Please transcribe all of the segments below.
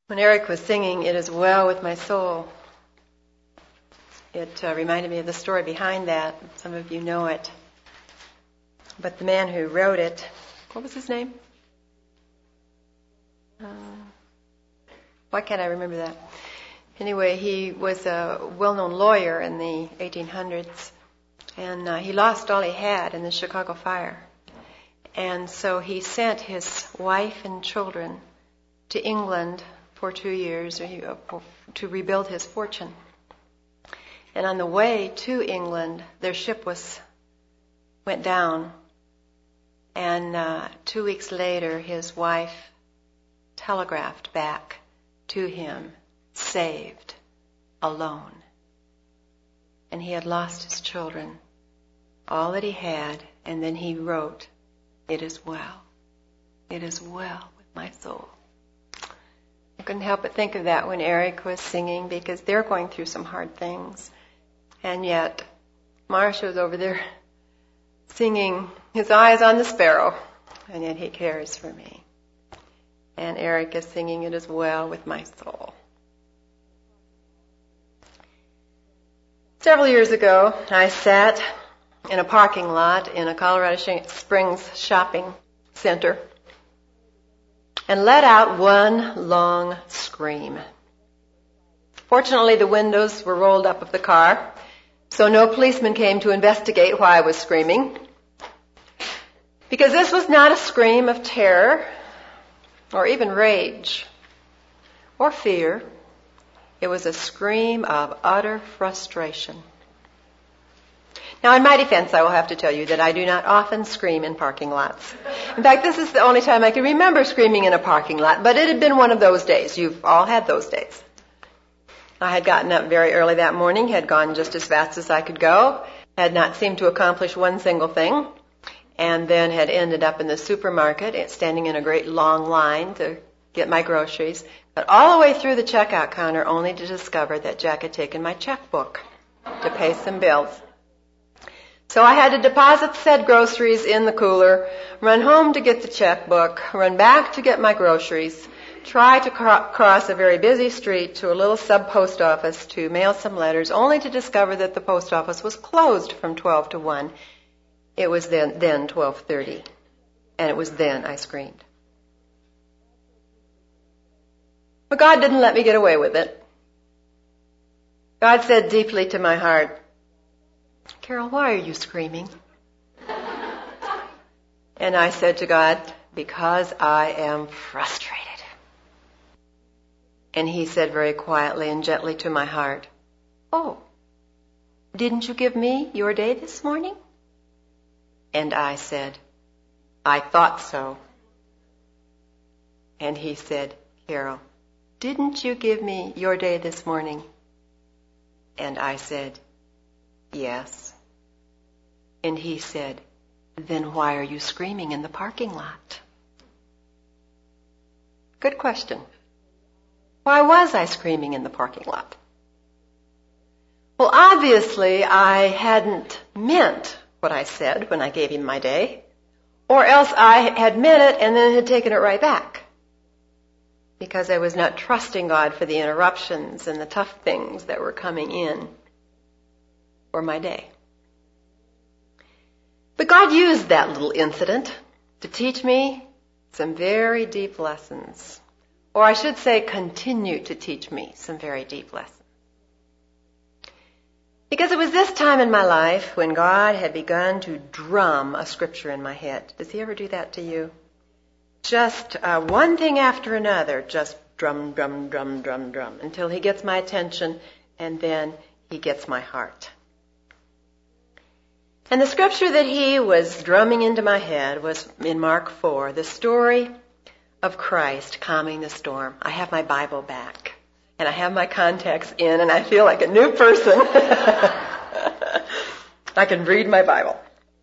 When Eric was singing, "It Is Well With My Soul," it reminded me of the story behind that. Some of you know it. But the man who wrote it, what was his name? Why can't I remember that? Anyway, he was a well-known lawyer in the 1800s, and he lost all he had in the Chicago fire. And so he sent his wife and children to England for 2 years to rebuild his fortune. And on the way to England, their ship went down. And 2 weeks later, his wife telegraphed back to him, saved, alone. And he had lost his children, all that he had, and then he wrote, "It is well. It is well with my soul." I couldn't help but think of that when Eric was singing, because they're going through some hard things. And yet, Marcia was over there singing, "His eyes on the sparrow," and yet he cares for me. And Eric is singing, "It is well with my soul." Several years ago, I sat in a parking lot in a Colorado Springs shopping center and let out one long scream. Fortunately, the windows were rolled up of the car, so no policeman came to investigate why I was screaming. Because this was not a scream of terror or even rage or fear. It was a scream of utter frustration. Now, in my defense, I will have to tell you that I do not often scream in parking lots. In fact, this is the only time I can remember screaming in a parking lot, but it had been one of those days. You've all had those days. I had gotten up very early that morning, had gone just as fast as I could go, had not seemed to accomplish one single thing, and then had ended up in the supermarket, standing in a great long line to get my groceries, but all the way through the checkout counter only to discover that Jack had taken my checkbook to pay some bills. So I had to deposit said groceries in the cooler, run home to get the checkbook, run back to get my groceries, try to cross a very busy street to a little sub-post office to mail some letters, only to discover that the post office was closed from 12 to 1. It was then 12:30, and it was then I screamed. But God didn't let me get away with it. God said deeply to my heart, "Carol, why are you screaming?" And I said to God, "Because I am frustrated." And he said very quietly and gently to my heart, "Oh, didn't you give me your day this morning?" And I said, "I thought so." And he said, "Carol, didn't you give me your day this morning?" And I said, "Yes." And he said, "Then why are you screaming in the parking lot?" Good question. Why was I screaming in the parking lot? Well, obviously, I hadn't meant what I said when I gave him my day, or else I had meant it and then had taken it right back, because I was not trusting God for the interruptions and the tough things that were coming in for my day. But God used that little incident to teach me some very deep lessons. Or I should say, continue to teach me some very deep lessons. Because it was this time in my life when God had begun to drum a scripture in my head. Does he ever do that to you? Just one thing after another, just drum, drum, drum, drum, drum, until he gets my attention, and then he gets my heart. And the scripture that he was drumming into my head was in Mark 4, the story of Christ calming the storm. I have my Bible back, and I have my contacts in, and I feel like a new person. I can read my Bible.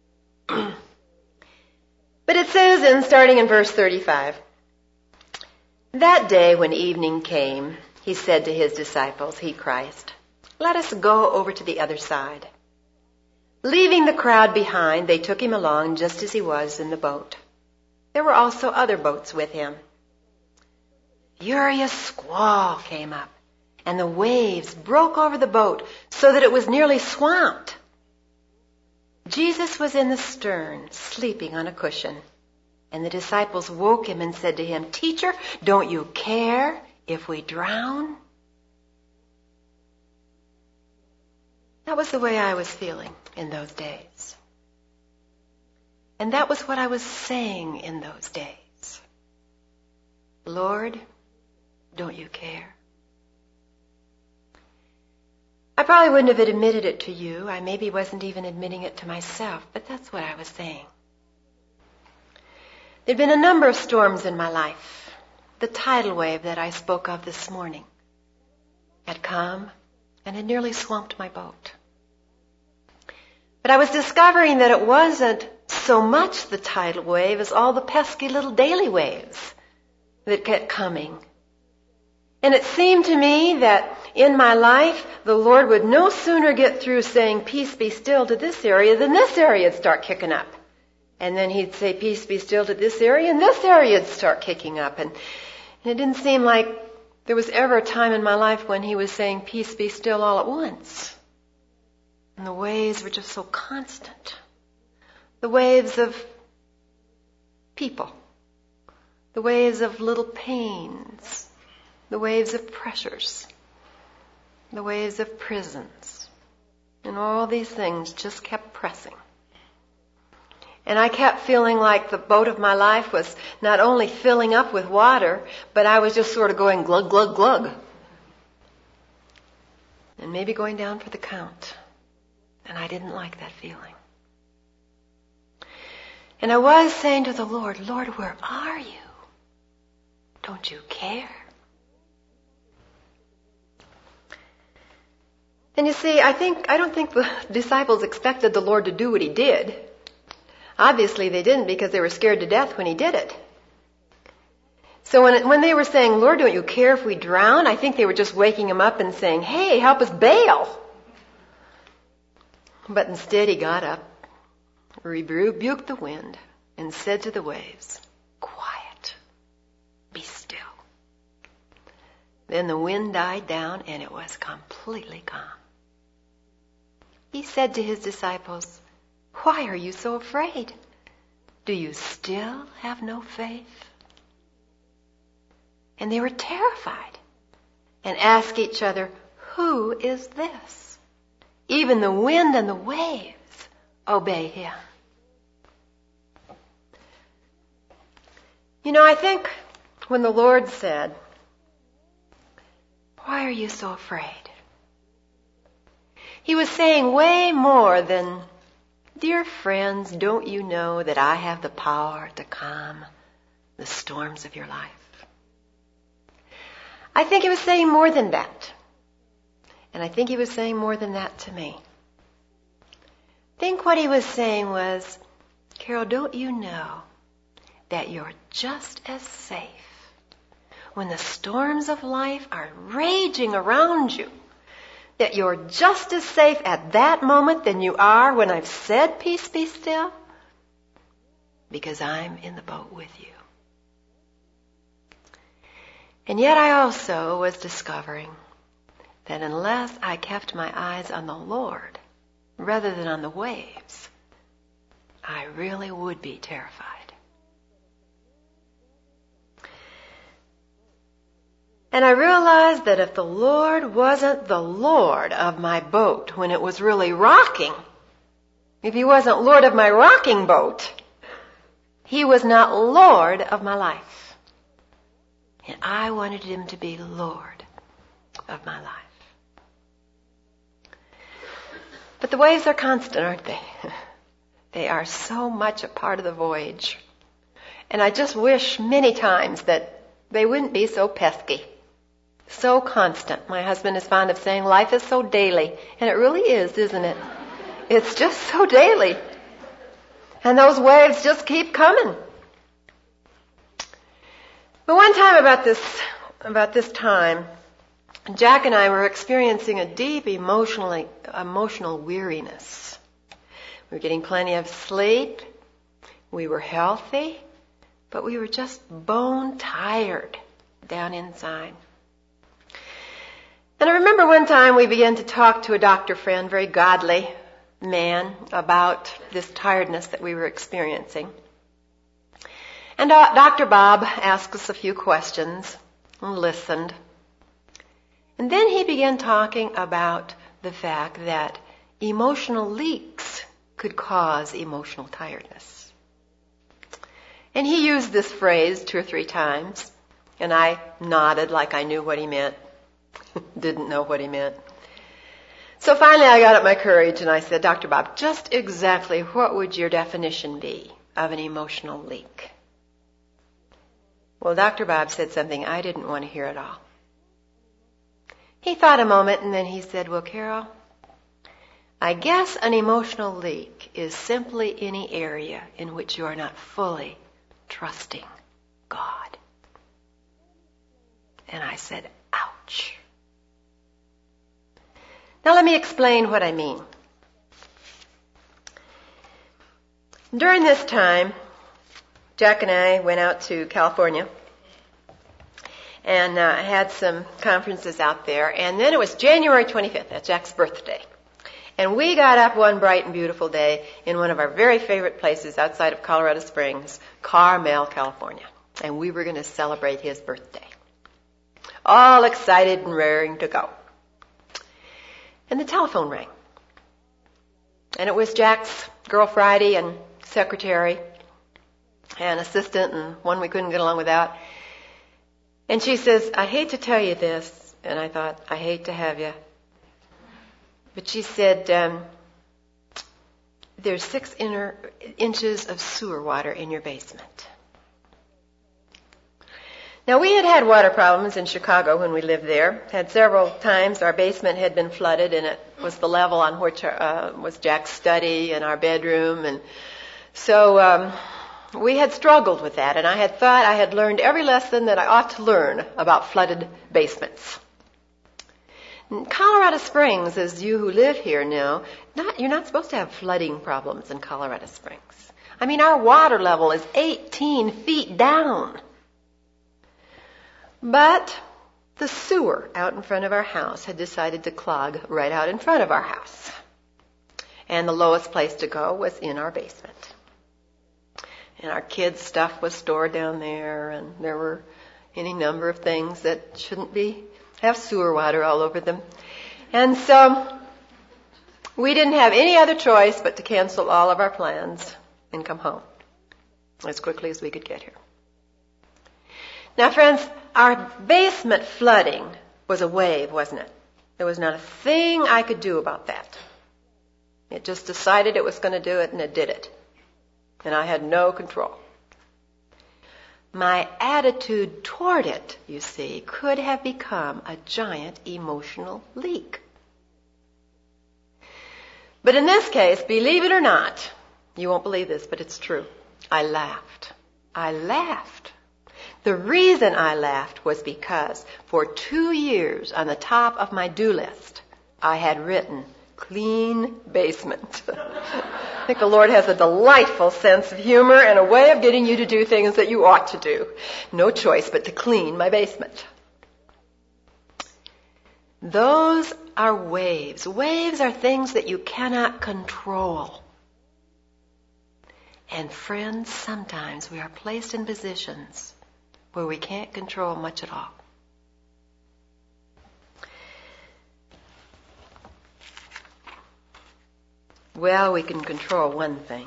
But it says, starting in verse 35, "That day when evening came, he said to his disciples," he, Christ, "Let us go over to the other side." Leaving the crowd behind, they took him along just as he was in the boat. There were also other boats with him. furious squall came up, and the waves broke over the boat so that it was nearly swamped. Jesus was in the stern, sleeping on a cushion, and the disciples woke him and said to him, "Teacher, don't you care if we drown?" That was the way I was feeling in those days. And that was what I was saying in those days. Lord, don't you care? I probably wouldn't have admitted it to you. I maybe wasn't even admitting it to myself, but that's what I was saying. There'd been a number of storms in my life. The tidal wave that I spoke of this morning had come and had nearly swamped my boat. But I was discovering that it wasn't so much the tidal wave as all the pesky little daily waves that kept coming. And it seemed to me that in my life, the Lord would no sooner get through saying, "Peace be still" to this area, than this area would start kicking up. And then he'd say, "Peace be still" to this area, and this area would start kicking up. And it didn't seem like there was ever a time in my life when he was saying, "Peace be still" all at once. And the waves were just so constant. The waves of people. The waves of little pains. The waves of pressures. The waves of prisons. And all these things just kept pressing. And I kept feeling like the boat of my life was not only filling up with water, but I was just sort of going glug, glug, glug. And maybe going down for the count. And I didn't like that feeling. And I was saying to the Lord, "Lord, where are you? Don't you care?" And you see, I don't think the disciples expected the Lord to do what he did. Obviously they didn't, because they were scared to death when he did it. So when they were saying, "Lord, don't you care if we drown?" I think they were just waking him up and saying, "Hey, help us bail." But instead he got up, rebuked the wind, and said to the waves, "Quiet, be still." Then the wind died down and it was completely calm. He said to his disciples, "Why are you so afraid? Do you still have no faith?" And they were terrified and asked each other, "Who is this? Even the wind and the waves obey him." You know, I think when the Lord said, "Why are you so afraid?" he was saying way more than, "Dear friends, don't you know that I have the power to calm the storms of your life?" I think he was saying more than that. And I think he was saying more than that to me. I think what he was saying was, "Carol, don't you know that you're just as safe when the storms of life are raging around you? That you're just as safe at that moment than you are when I've said, 'Peace be still'? Because I'm in the boat with you." And yet I also was discovering that unless I kept my eyes on the Lord rather than on the waves, I really would be terrified. And I realized that if the Lord wasn't the Lord of my boat when it was really rocking, if he wasn't Lord of my rocking boat, he was not Lord of my life. And I wanted him to be Lord of my life. But the waves are constant, aren't they? They are so much a part of the voyage. And I just wish many times that they wouldn't be so pesky, so constant. My husband is fond of saying life is so daily. And it really is, isn't it? It's just so daily. And those waves just keep coming. But one time about this time, Jack and I were experiencing a deep emotional weariness. We were getting plenty of sleep. We were healthy, but we were just bone tired down inside. And I remember one time we began to talk to a doctor friend, very godly man, about this tiredness that we were experiencing. And Dr. Bob asked us a few questions and listened. And then he began talking about the fact that emotional leaks could cause emotional tiredness. And he used this phrase 2 or 3 times, and I nodded like I knew what he meant. Didn't know what he meant. So finally I got up my courage and I said, Dr. Bob, just exactly what would your definition be of an emotional leak? Well, Dr. Bob said something I didn't want to hear at all. He thought a moment and then he said, well, Carol, I guess an emotional leak is simply any area in which you are not fully trusting God. And I said, ouch. Now let me explain what I mean. During this time, Jack and I went out to California and had some conferences out there. And then it was January 25th, that's Jack's birthday. And we got up one bright and beautiful day in one of our very favorite places outside of Colorado Springs, Carmel, California. And we were going to celebrate his birthday. All excited and raring to go. And the telephone rang. And it was Jack's girl Friday and secretary and assistant and one we couldn't get along without. And she says, I hate to tell you this. And I thought, I hate to have you. But she said, there's 6 inches of sewer water in your basement. Now, we had water problems in Chicago when we lived there. Had several times our basement had been flooded, and it was the level on which was Jack's study and our bedroom. And so we had struggled with that, and I had thought I had learned every lesson that I ought to learn about flooded basements. In Colorado Springs, as you who live here know, you're not supposed to have flooding problems in Colorado Springs. I mean, our water level is 18 feet down. But the sewer out in front of our house had decided to clog right out in front of our house. And the lowest place to go was in our basement. And our kids' stuff was stored down there, and there were any number of things that shouldn't have sewer water all over them. And so we didn't have any other choice but to cancel all of our plans and come home as quickly as we could get here. Now, friends, our basement flooding was a wave, wasn't it? There was not a thing I could do about that. It just decided it was going to do it, and it did it. And I had no control. My attitude toward it, you see, could have become a giant emotional leak. But in this case, believe it or not, you won't believe this, but it's true. I laughed. I laughed. The reason I laughed was because for 2 years on the top of my do list, I had written clean basement. I think the Lord has a delightful sense of humor and a way of getting you to do things that you ought to do. No choice but to clean my basement. Those are waves. Waves are things that you cannot control. And friends, sometimes we are placed in positions where we can't control much at all. Well, we can control one thing.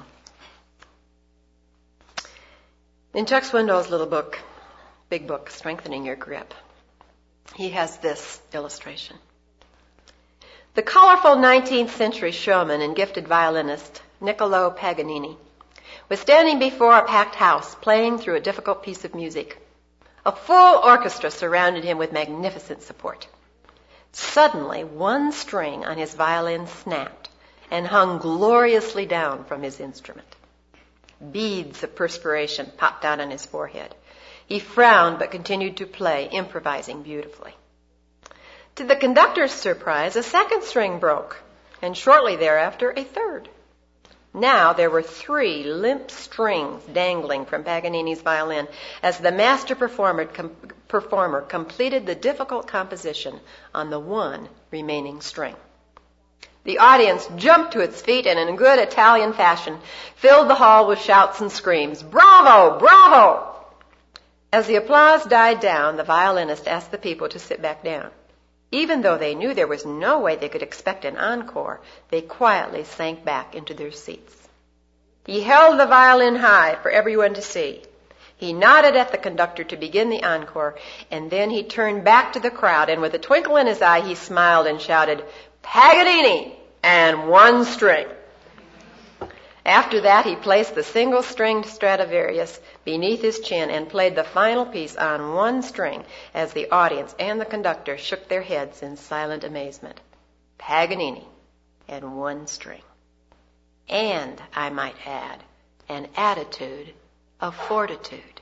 In Chuck Swindoll's little book, big book, Strengthening Your Grip, he has this illustration. The colorful 19th century showman and gifted violinist Niccolo Paganini was standing before a packed house playing through a difficult piece of music. A full orchestra surrounded him with magnificent support. Suddenly, one string on his violin snapped and hung gloriously down from his instrument. Beads of perspiration popped out on his forehead. He frowned but continued to play, improvising beautifully. To the conductor's surprise, a second string broke, and shortly thereafter, a third. Now there were 3 limp strings dangling from Paganini's violin as the master performer completed the difficult composition on the one remaining string. The audience jumped to its feet and in good Italian fashion filled the hall with shouts and screams. "Bravo! Bravo!" As the applause died down, the violinist asked the people to sit back down. Even though they knew there was no way they could expect an encore, they quietly sank back into their seats. He held the violin high for everyone to see. He nodded at the conductor to begin the encore, and then he turned back to the crowd, and with a twinkle in his eye, he smiled and shouted, "Paganini and one string." After that, he placed the single-stringed Stradivarius beneath his chin and played the final piece on one string as the audience and the conductor shook their heads in silent amazement. Paganini and one string. And, I might add, an attitude of fortitude.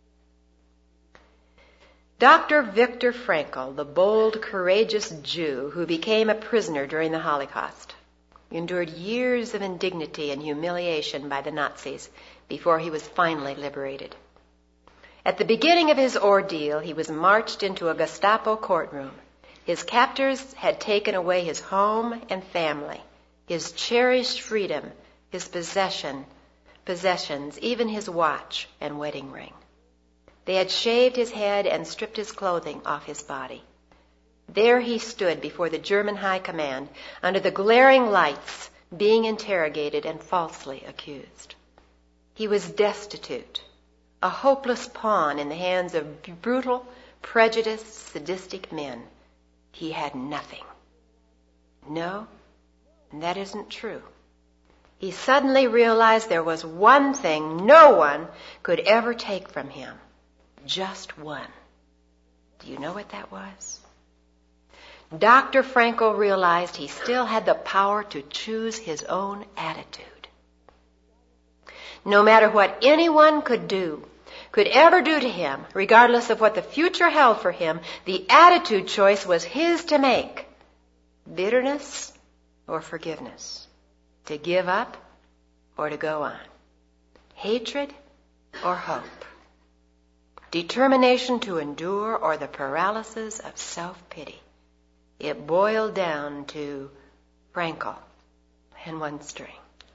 Dr. Viktor Frankl, the bold, courageous Jew who became a prisoner during the Holocaust, endured years of indignity and humiliation by the Nazis before he was finally liberated. At the beginning of his ordeal, he was marched into a Gestapo courtroom. His captors had taken away his home and family, his cherished freedom, his possessions, even his watch and wedding ring. They had shaved his head and stripped his clothing off his body. There he stood before the German High Command under the glaring lights, being interrogated and falsely accused. He was destitute, a hopeless pawn in the hands of brutal, prejudiced, sadistic men. He had nothing. No, that isn't true. He suddenly realized there was one thing no one could ever take from him. Just one. Do you know what that was? Dr. Frankl realized he still had the power to choose his own attitude. No matter what anyone could ever do to him, regardless of what the future held for him, the attitude choice was his to make. Bitterness or forgiveness. To give up or to go on. Hatred or hope. Determination to endure or the paralysis of self-pity. It boiled down to Frankl and one string.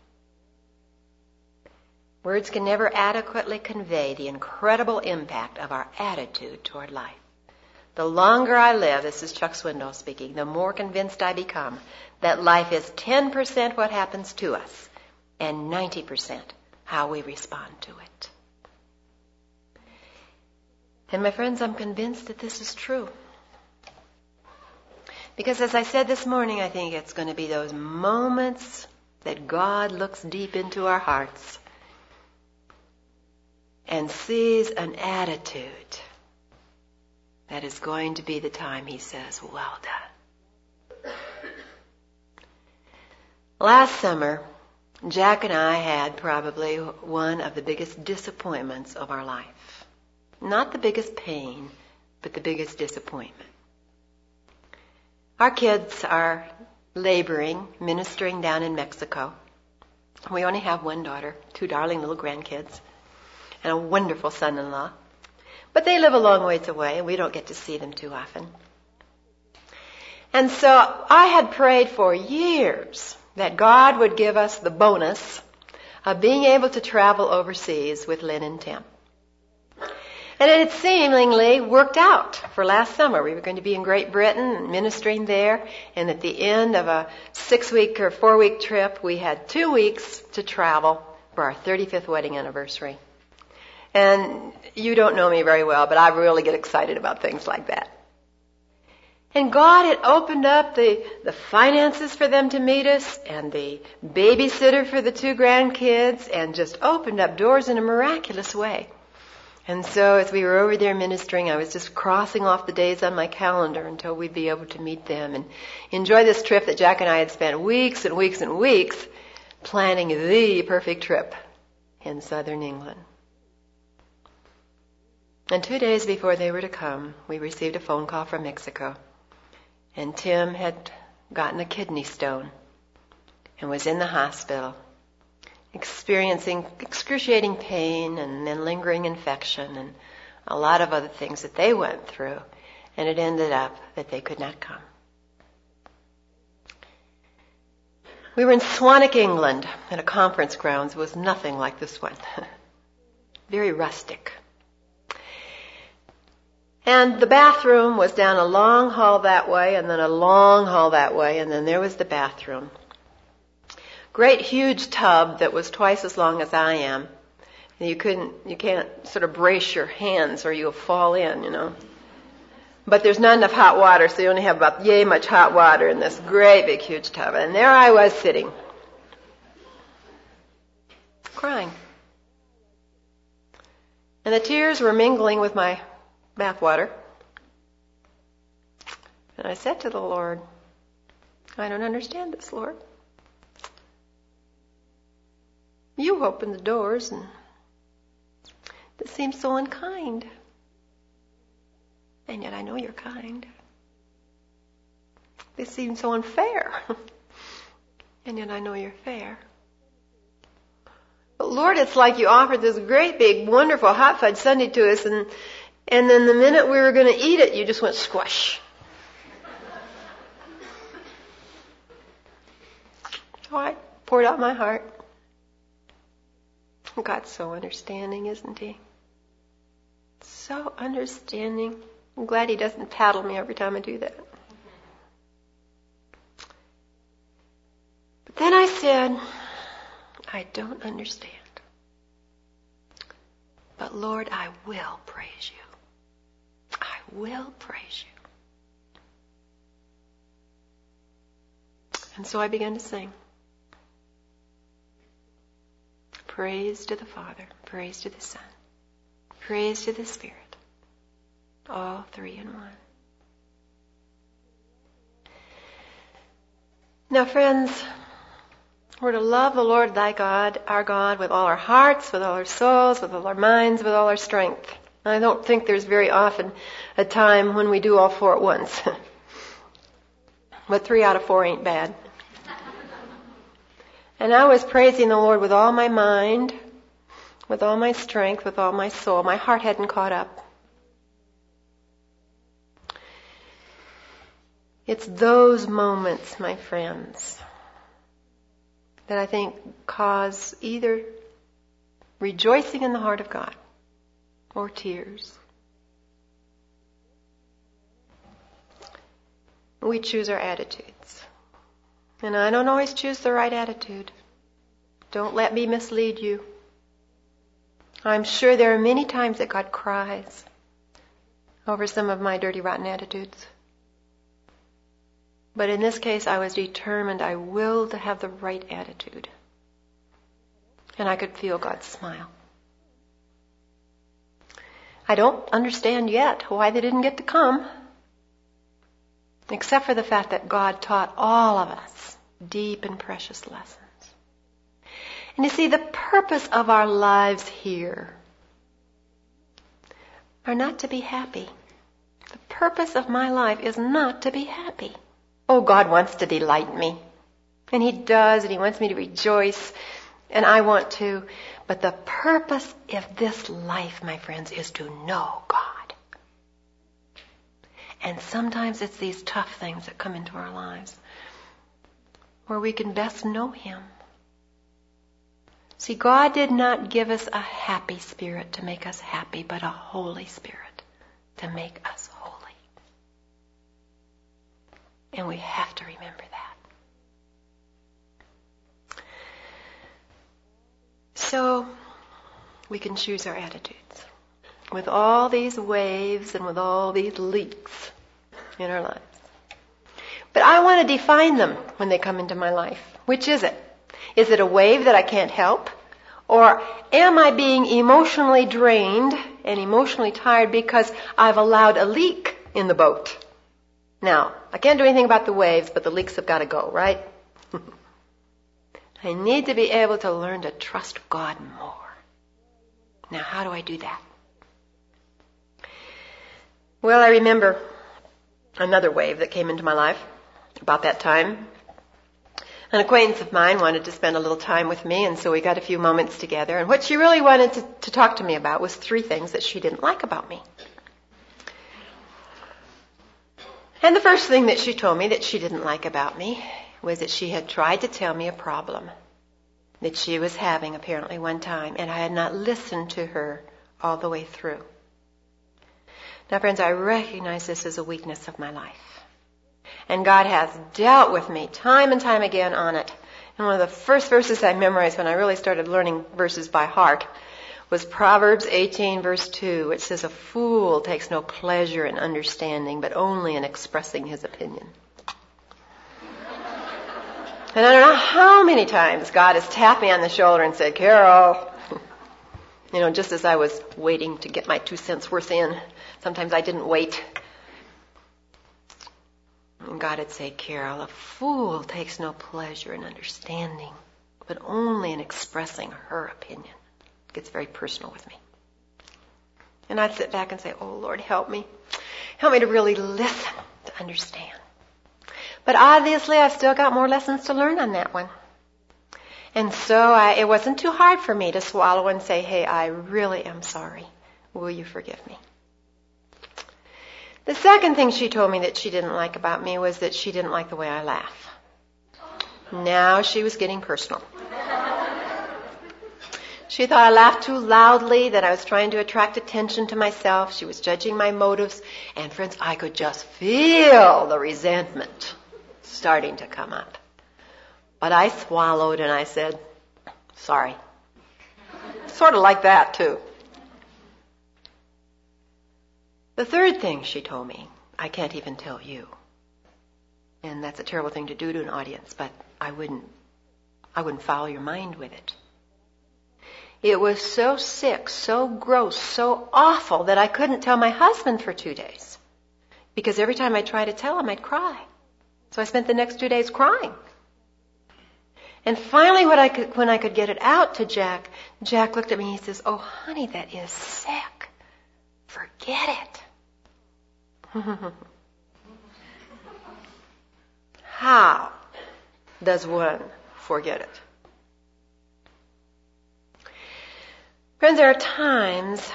Words can never adequately convey the incredible impact of our attitude toward life. The longer I live, this is Chuck Swindoll speaking, the more convinced I become that life is 10% what happens to us and 90% how we respond to it. And my friends, I'm convinced that this is true. Because as I said this morning, I think it's going to be those moments that God looks deep into our hearts and sees an attitude that is going to be the time he says, "Well done." Last summer, Jack and I had probably one of the biggest disappointments of our life. Not the biggest pain, but the biggest disappointment. Our kids are laboring, ministering down in Mexico. We only have one daughter, 2 darling little grandkids, and a wonderful son-in-law. But they live a long ways away, and we don't get to see them too often. And so I had prayed for years that God would give us the bonus of being able to travel overseas with Lynn and Tim. And it had seemingly worked out for last summer. We were going to be in Great Britain ministering there, and at the end of a 6-week or 4-week trip, we had 2 weeks to travel for our 35th wedding anniversary. And you don't know me very well, but I really get excited about things like that. And God had opened up the finances for them to meet us, and the babysitter for the 2 grandkids, and just opened up doors in a miraculous way. And so as we were over there ministering, I was just crossing off the days on my calendar until we'd be able to meet them and enjoy this trip that Jack and I had spent weeks and weeks and weeks planning the perfect trip in southern England. And 2 days before they were to come, we received a phone call from Mexico. And Tim had gotten a kidney stone and was in the hospital experiencing excruciating pain and then lingering infection and a lot of other things that they went through. And it ended up that they could not come. We were in Swanwick, England, at a conference grounds. It was nothing like this one. Very rustic. And the bathroom was down a long hall that way, and then a long hall that way, and then there was the bathroom. Great huge tub that was twice as long as I am. You can't sort of brace your hands or you'll fall in. But there's not enough hot water, so you only have about yay much hot water in this great big huge tub. And there I was sitting, crying. And the tears were mingling with my bath water. And I said to the Lord, I don't understand this, Lord. You opened the doors, and this seems so unkind. And yet I know you're kind. This seems so unfair. And yet I know you're fair. But Lord, it's like you offered this great big wonderful hot fudge sundae to us, and then the minute we were going to eat it, you just went squash. So I poured out my heart. God's so understanding, isn't He? So understanding. I'm glad He doesn't paddle me every time I do that. But then I said, I don't understand. But Lord, I will praise you. I will praise you. And so I began to sing. Praise to the Father, praise to the Son, praise to the Spirit. All three in one. Now, friends, we're to love the Lord thy God, our God, with all our hearts, with all our souls, with all our minds, with all our strength. I don't think there's very often a time when we do all four at once. But 3 out of 4 ain't bad. And I was praising the Lord with all my mind, with all my strength, with all my soul. My heart hadn't caught up. It's those moments, my friends, that I think cause either rejoicing in the heart of God or tears. We choose our attitudes. And I don't always choose the right attitude. Don't let me mislead you. I'm sure there are many times that God cries over some of my dirty, rotten attitudes. But in this case, I was determined I willed to have the right attitude. And I could feel God's smile. I don't understand yet why they didn't get to come, except for the fact that God taught all of us deep and precious lessons. And you see, the purpose of our lives here are not to be happy. The purpose of my life is not to be happy. Oh, God wants to delight me. And He does, and He wants me to rejoice, and I want to. But the purpose of this life, my friends, is to know God. And sometimes it's these tough things that come into our lives where we can best know Him. See, God did not give us a happy spirit to make us happy, but a holy spirit to make us holy. And we have to remember that. So, we can choose our attitudes with all these waves and with all these leaks in our lives. But I want to define them when they come into my life. Which is it? Is it a wave that I can't help? Or am I being emotionally drained and emotionally tired because I've allowed a leak in the boat? Now, I can't do anything about the waves, but the leaks have got to go, right? I need to be able to learn to trust God more. Now, how do I do that? Well, I remember another wave that came into my life about that time. An acquaintance of mine wanted to spend a little time with me, and so we got a few moments together. And what she really wanted to talk to me about was 3 things that she didn't like about me. And the first thing that she told me that she didn't like about me was that she had tried to tell me a problem that she was having apparently one time, and I had not listened to her all the way through. Now, friends, I recognize this as a weakness of my life. And God has dealt with me time and time again on it. And one of the first verses I memorized when I really started learning verses by heart was Proverbs 18, verse 2, which says, "A fool takes no pleasure in understanding, but only in expressing his opinion." And I don't know how many times God has tapped me on the shoulder and said, "Carol," just as I was waiting to get my 2 cents worth in. Sometimes I didn't wait. And God would say, "Carol, a fool takes no pleasure in understanding, but only in expressing her opinion." It gets very personal with me. And I'd sit back and say, "Oh, Lord, help me. Help me to really listen, to understand." But obviously, I've still got more lessons to learn on that one. And so it wasn't too hard for me to swallow and say, "Hey, I really am sorry. Will you forgive me?" The second thing she told me that she didn't like about me was that she didn't like the way I laugh. Now she was getting personal. She thought I laughed too loudly, that I was trying to attract attention to myself. She was judging my motives. And friends, I could just feel the resentment starting to come up. But I swallowed and I said, "Sorry." Sort of like that, too. The third thing she told me, I can't even tell you. And that's a terrible thing to do to an audience, but I wouldn't foul your mind with it. It was so sick, so gross, so awful that I couldn't tell my husband for 2 days. Because every time I tried to tell him, I'd cry. So I spent the next 2 days crying. And finally, when I could get it out to Jack, Jack looked at me and he says, "Oh, honey, that is sick. Forget it." How does one forget it? Friends, there are times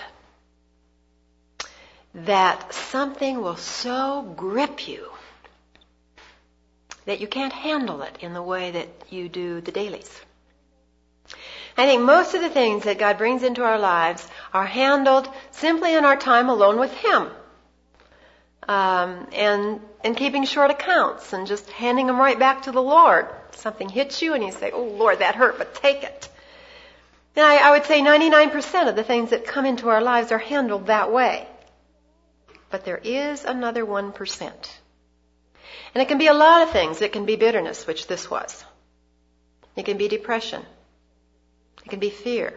that something will so grip you that you can't handle it in the way that you do the dailies. I think most of the things that God brings into our lives are handled simply in our time alone with Him. And keeping short accounts and just handing them right back to the Lord. Something hits you and you say, "Oh, Lord, that hurt, but take it." And I would say 99% of the things that come into our lives are handled that way. But there is another 1%. And it can be a lot of things. It can be bitterness, which this was. It can be depression. It can be fear.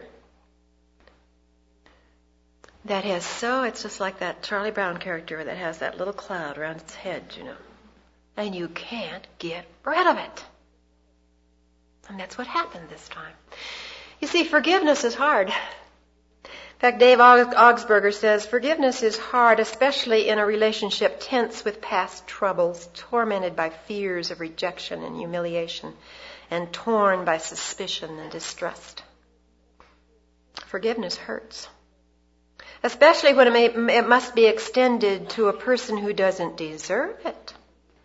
It's just like that Charlie Brown character that has that little cloud around its head, And you can't get rid of it. And that's what happened this time. You see, forgiveness is hard. In fact, Dave Augsburger says, "Forgiveness is hard, especially in a relationship tense with past troubles, tormented by fears of rejection and humiliation, and torn by suspicion and distrust." Forgiveness hurts. Especially when it must be extended to a person who doesn't deserve it,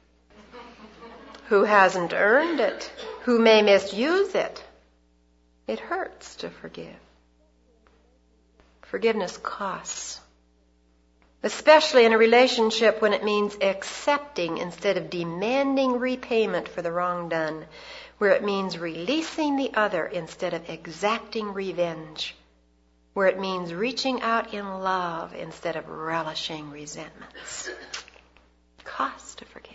who hasn't earned it, who may misuse it. It hurts to forgive. Forgiveness costs. Especially in a relationship when it means accepting instead of demanding repayment for the wrong done, where it means releasing the other instead of exacting revenge, where it means reaching out in love instead of relishing resentments. Costs to forgive.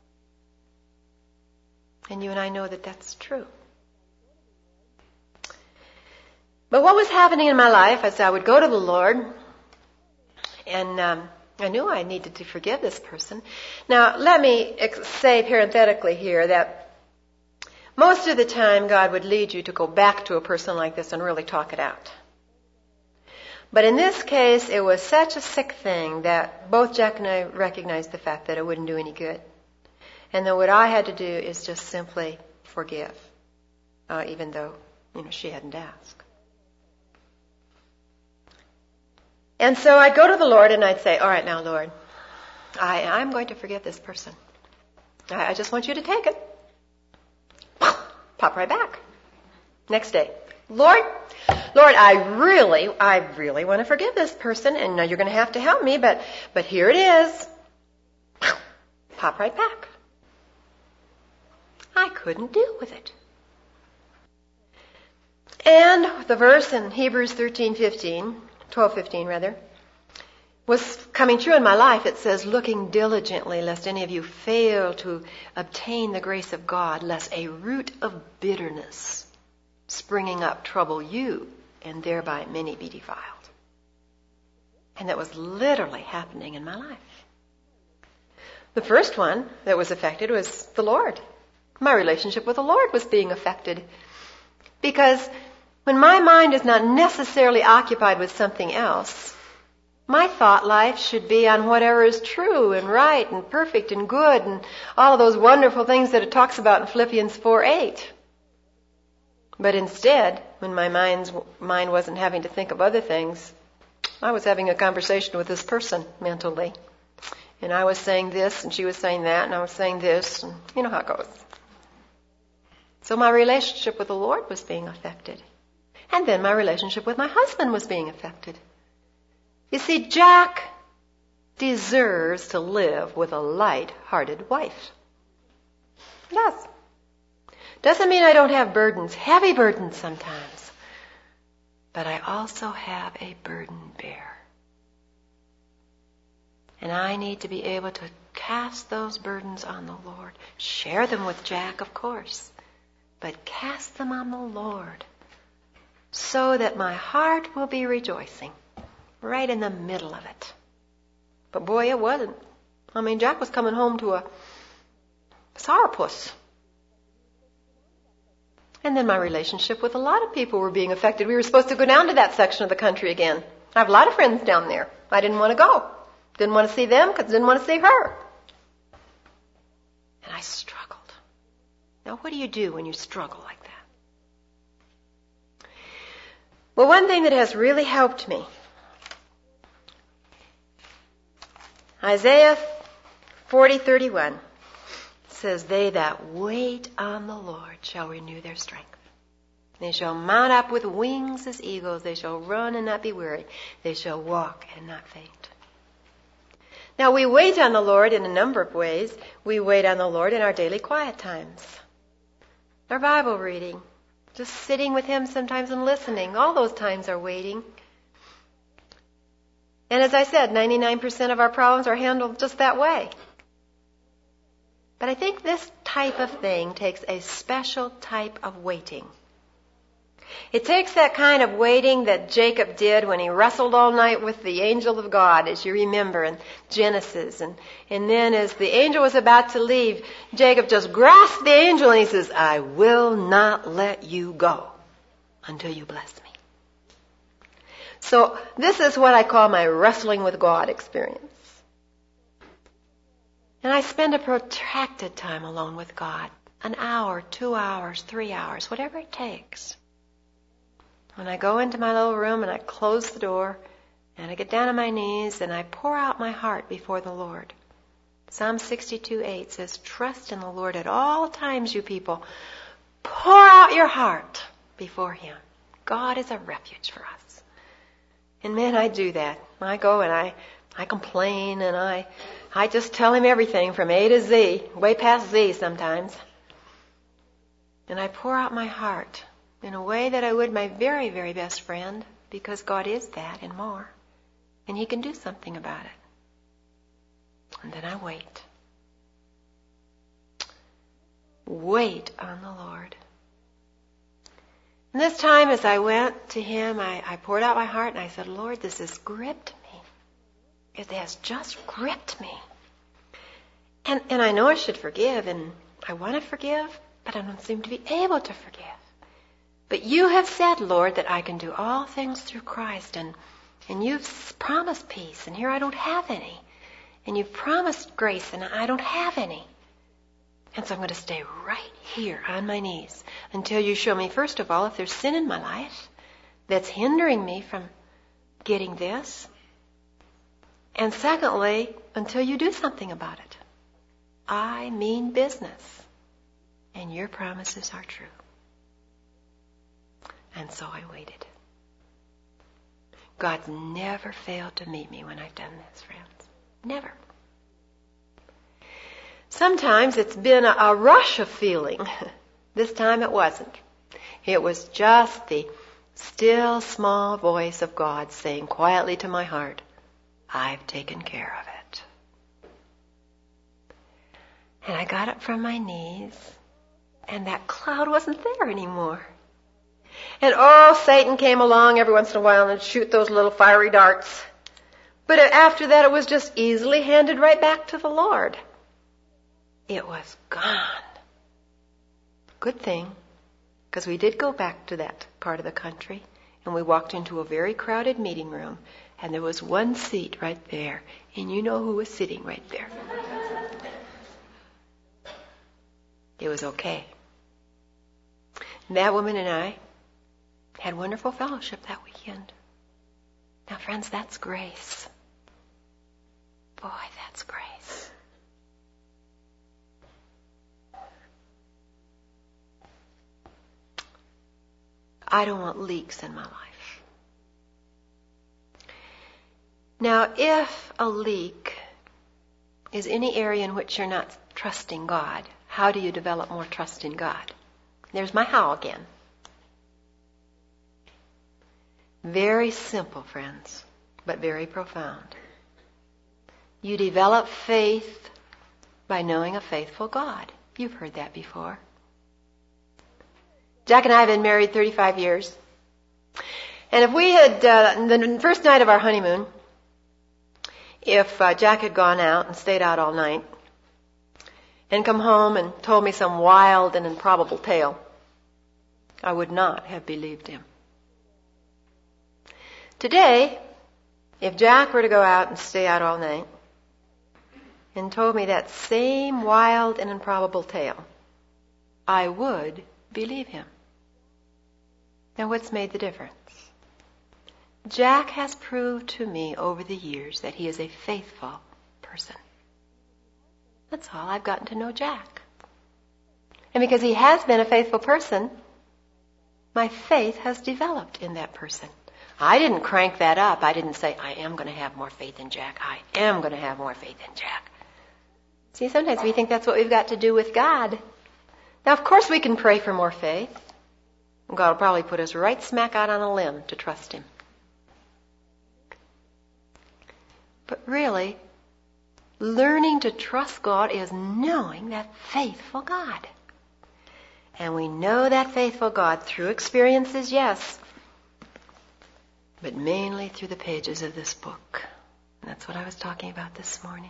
And you and I know that that's true. But what was happening in my life as I would go to the Lord, and I knew I needed to forgive this person. Now, let me say parenthetically here that most of the time God would lead you to go back to a person like this and really talk it out. But in this case, it was such a sick thing that both Jack and I recognized the fact that it wouldn't do any good. And that what I had to do is just simply forgive, even though, she hadn't asked. And so I'd go to the Lord and I'd say, all right now, Lord, I'm going to forgive this person. I just want you to take it. Pop right back. Next day. Lord, I really want to forgive this person, and you're going to have to help me, but here it is. Pop right back. I couldn't deal with it. And the verse in Hebrews 12:15 rather, was coming true in my life. It says, looking diligently lest any of you fail to obtain the grace of God, lest a root of bitterness springing up trouble you, and thereby many be defiled. And that was literally happening in my life. The first one that was affected was the Lord. My relationship with the Lord was being affected. Because when my mind is not necessarily occupied with something else, my thought life should be on whatever is true and right and perfect and good and all of those wonderful things that it talks about in Philippians 4:8. But instead, when my mind wasn't having to think of other things, I was having a conversation with this person mentally. And I was saying this, and she was saying that, and I was saying this, and you know how it goes. So my relationship with the Lord was being affected. And then my relationship with my husband was being affected. You see, Jack deserves to live with a light-hearted wife. He does. Doesn't mean I don't have burdens, heavy burdens sometimes. But I also have a burden bear. And I need to be able to cast those burdens on the Lord. Share them with Jack, of course. But cast them on the Lord so that my heart will be rejoicing right in the middle of it. But boy, it wasn't. Jack was coming home to a sourpuss. And then my relationship with a lot of people were being affected. We were supposed to go down to that section of the country again. I have a lot of friends down there. I didn't want to go. Didn't want to see them because I didn't want to see her. And I struggled. Now, what do you do when you struggle like that? Well, one thing that has really helped me, Isaiah 40:31 says, they that wait on the Lord shall renew their strength. They shall mount up with wings as eagles. They shall run and not be weary. They shall walk and not faint. Now, we wait on the Lord in a number of ways. We wait on the Lord in our daily quiet times. Our Bible reading. Just sitting with Him sometimes and listening. All those times are waiting. And as I said, 99% of our problems are handled just that way. But I think this type of thing takes a special type of waiting. It takes that kind of waiting that Jacob did when he wrestled all night with the angel of God, as you remember in Genesis. And then as the angel was about to leave, Jacob just grasped the angel and he says, I will not let you go until you bless me. So this is what I call my wrestling with God experience. And I spend a protracted time alone with God. An hour, 2 hours, 3 hours, whatever it takes. When I go into my little room and I close the door and I get down on my knees and I pour out my heart before the Lord. Psalm 62:8 says, trust in the Lord at all times, you people. Pour out your heart before Him. God is a refuge for us. And man, I do that. I go and I complain and I just tell Him everything from A to Z, way past Z sometimes. And I pour out my heart in a way that I would my very, very best friend, because God is that and more. And He can do something about it. And then I wait. Wait on the Lord. And this time as I went to Him, I poured out my heart and I said, Lord, this has gripped me. It has just gripped me. And I know I should forgive, and I want to forgive, but I don't seem to be able to forgive. But you have said, Lord, that I can do all things through Christ, and you've promised peace, and here I don't have any. And you've promised grace, and I don't have any. And so I'm going to stay right here on my knees until you show me, first of all, if there's sin in my life that's hindering me from getting this. And secondly, until you do something about it. I mean business. And your promises are true. And so I waited. God's never failed to meet me when I've done this, friends. Never. Sometimes it's been a rush of feeling. This time it wasn't. It was just the still small voice of God saying quietly to my heart, I've taken care of it. And I got up from my knees, and that cloud wasn't there anymore. And Satan came along every once in a while and shoot those little fiery darts. But after that, it was just easily handed right back to the Lord. It was gone. Good thing, because we did go back to that part of the country, and we walked into a very crowded meeting room, and there was one seat right there, and you know who was sitting right there. It was okay. And that woman and I had wonderful fellowship that weekend. Now, friends, that's grace. Boy, that's grace. I don't want leaks in my life. Now, if a leak is any area in which you're not trusting God, how do you develop more trust in God? There's my how again. Very simple, friends, but very profound. You develop faith by knowing a faithful God. You've heard that before. Jack and I have been married 35 years. And if we had, the first night of our honeymoon, if Jack had gone out and stayed out all night and come home and told me some wild and improbable tale, I would not have believed him. Today, if Jack were to go out and stay out all night and told me that same wild and improbable tale, I would believe him. Now, what's made the difference? Jack has proved to me over the years that he is a faithful person. That's all. I've gotten to know Jack. And because he has been a faithful person, my faith has developed in that person. I didn't crank that up. I didn't say, I am going to have more faith in Jack. I am going to have more faith in Jack. See, sometimes we think that's what we've got to do with God. Now, of course, we can pray for more faith. God will probably put us right smack out on a limb to trust him. But really, learning to trust God is knowing that faithful God. And we know that faithful God through experiences, yes, but mainly through the pages of this book. And that's what I was talking about this morning.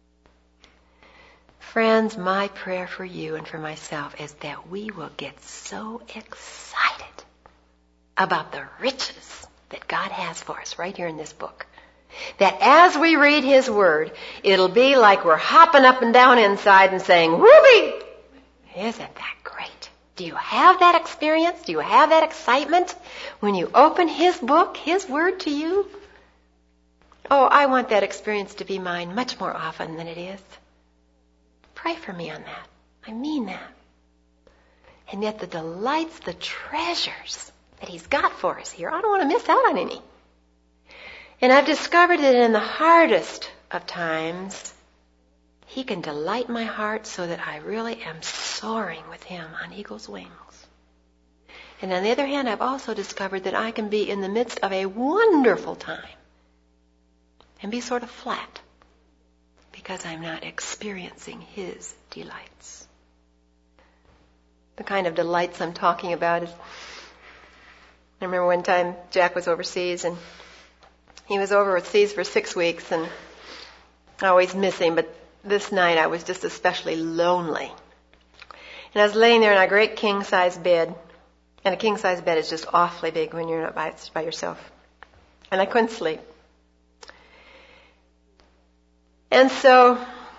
Friends, my prayer for you and for myself is that we will get so excited about the riches that God has for us right here in this book, that as we read his word, it'll be like we're hopping up and down inside and saying, whoopee! Isn't that great? Do you have that experience? Do you have that excitement when you open his book, his word to you? Oh, I want that experience to be mine much more often than it is. Pray for me on that. I mean that. And yet the delights, the treasures that he's got for us here, I don't want to miss out on any. And I've discovered that in the hardest of times, he can delight my heart so that I really am soaring with him on eagle's wings. And on the other hand, I've also discovered that I can be in the midst of a wonderful time and be sort of flat because I'm not experiencing his delights. The kind of delights I'm talking about is, I remember one time Jack was overseas, and he was overseas for 6 weeks, and I always miss him, but this night I was just especially lonely. And I was laying there in a great king-size bed, and a king-size bed is just awfully big when you're not by yourself. And I couldn't sleep. And so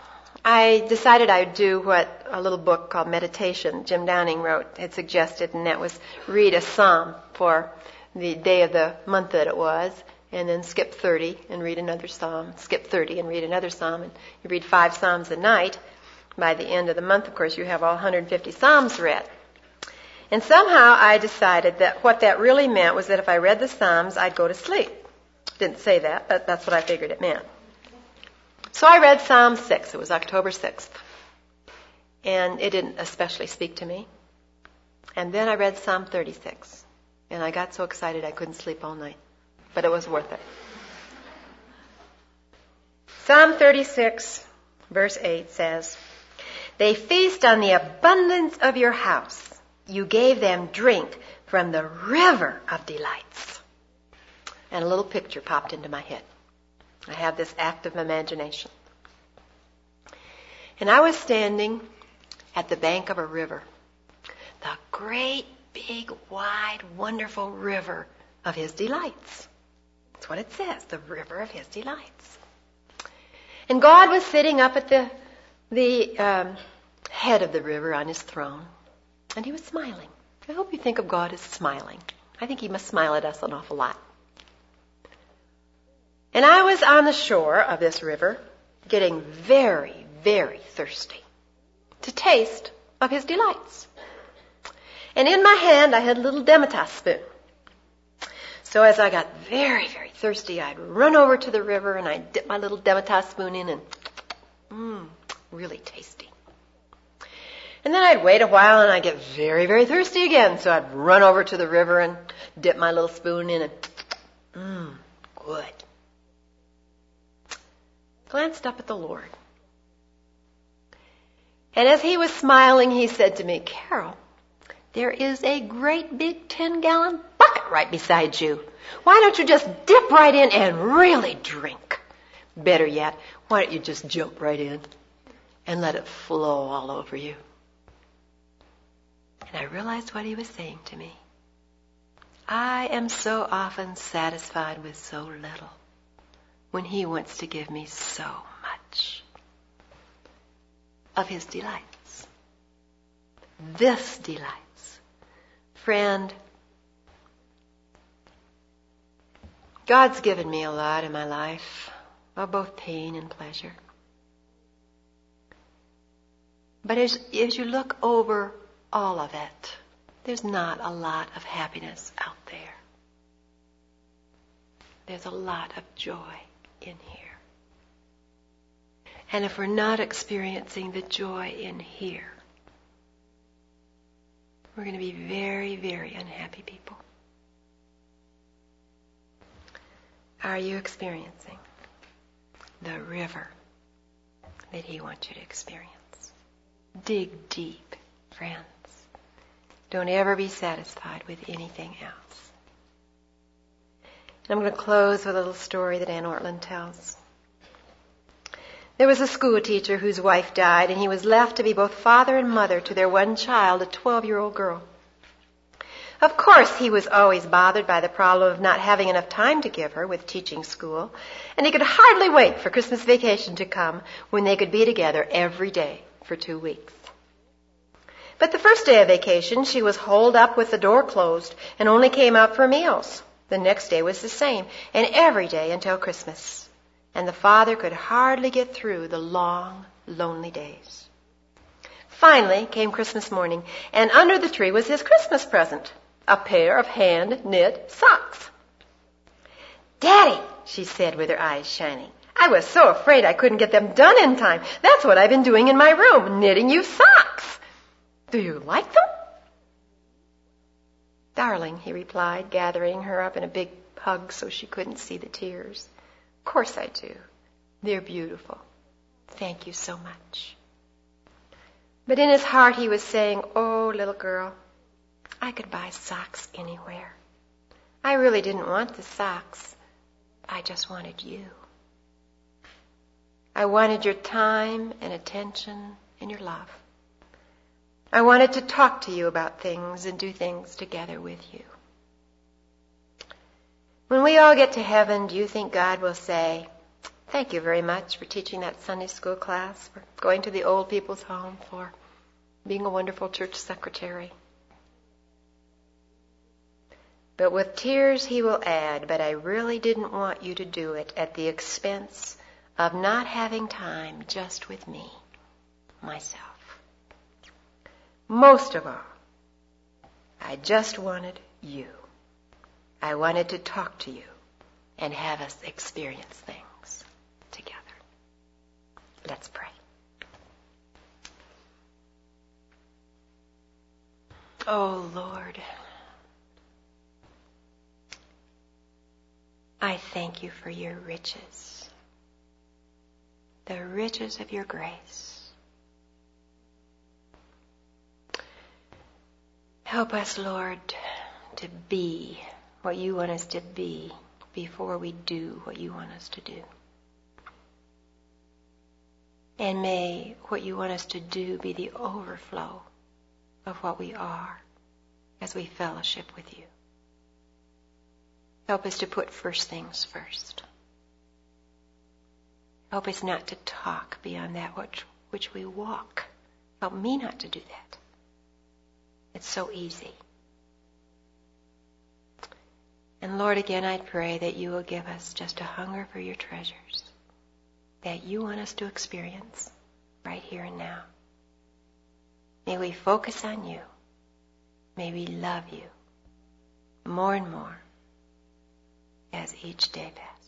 I decided I would do what a little book called Meditation Jim Downing had suggested, and that was read a psalm for the day of the month that it was, and then skip 30 and read another psalm, skip 30 and read another psalm, and you read 5 psalms a night. By the end of the month, of course, you have all 150 psalms read. And somehow I decided that what that really meant was that if I read the psalms, I'd go to sleep. Didn't say that, but that's what I figured it meant. So I read Psalm 6. It was October 6th. And it didn't especially speak to me. And then I read Psalm 36. And I got so excited I couldn't sleep all night. But it was worth it. Psalm 36, verse 8 says, "They feast on the abundance of your house. You gave them drink from the river of delights." And a little picture popped into my head. I have this active imagination. And I was standing at the bank of a river. The great, big, wide, wonderful river of His delights. That's what it says, the river of His delights. And God was sitting up at the head of the river on His throne. And He was smiling. I hope you think of God as smiling. I think He must smile at us an awful lot. And I was on the shore of this river, getting very, very thirsty to taste of His delights. And in my hand, I had a little Demetas spoon. So as I got very, very thirsty, I'd run over to the river and I'd dip my little Demetas spoon in and, really tasty. And then I'd wait a while and I'd get very, very thirsty again. So I'd run over to the river and dip my little spoon in and, good. Glanced up at the Lord. And as He was smiling, He said to me, "Carol, there is a great big 10-gallon bucket right beside you. Why don't you just dip right in and really drink? Better yet, why don't you just jump right in and let it flow all over you?" And I realized what He was saying to me. I am so often satisfied with so little when He wants to give me so much of His delights. This delights. Friend, God's given me a lot in my life of both pain and pleasure. But as you look over all of it, there's not a lot of happiness out there. There's a lot of joy in here. And if we're not experiencing the joy in here, we're going to be very, very unhappy people. Are you experiencing the river that He wants you to experience? Dig deep, friends. Don't ever be satisfied with anything else. And I'm going to close with a little story that Anne Ortland tells. There was a school teacher whose wife died, and he was left to be both father and mother to their one child, a 12-year-old girl. Of course, he was always bothered by the problem of not having enough time to give her with teaching school, and he could hardly wait for Christmas vacation to come when they could be together every day for 2 weeks. But the first day of vacation, she was holed up with the door closed and only came out for meals. The next day was the same, and every day until Christmas. And the father could hardly get through the long, lonely days. Finally came Christmas morning, and under the tree was his Christmas present, a pair of hand-knit socks. "Daddy," she said with her eyes shining, "I was so afraid I couldn't get them done in time. That's what I've been doing in my room, knitting you socks. Do you like them?" "Darling," he replied, gathering her up in a big hug so she couldn't see the tears. "Of course I do. They're beautiful. Thank you so much." But in his heart he was saying, "Oh, little girl, I could buy socks anywhere. I really didn't want the socks. I just wanted you. I wanted your time and attention and your love. I wanted to talk to you about things and do things together with you." When we all get to heaven, do you think God will say, Thank you very much for teaching that Sunday school class, for going to the old people's home, for being a wonderful church secretary. But with tears he will add, but I really didn't want you to do it at the expense of not having time just with me, myself. Most of all, I just wanted you. I wanted to talk to you and have us experience things together. Let's pray. Oh, Lord, I thank you for your riches, the riches of your grace. Help us, Lord, to be what you want us to be before we do what you want us to do. And may what you want us to do be the overflow of what we are as we fellowship with you. Help us to put first things first. Help us not to talk beyond that which we walk. Help me not to do that. It's so easy. And Lord, again, I pray that you will give us just a hunger for your treasures that you want us to experience right here and now. May we focus on you. May we love you more and more as each day passes.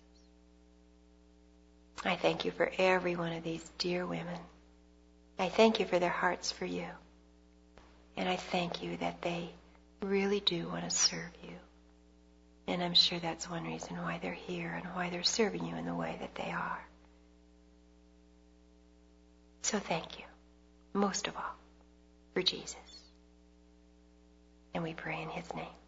I thank you for every one of these dear women. I thank you for their hearts for you. And I thank you that they really do want to serve you. And I'm sure that's one reason why they're here and why they're serving you in the way that they are. So thank you, most of all, for Jesus. And we pray in his name.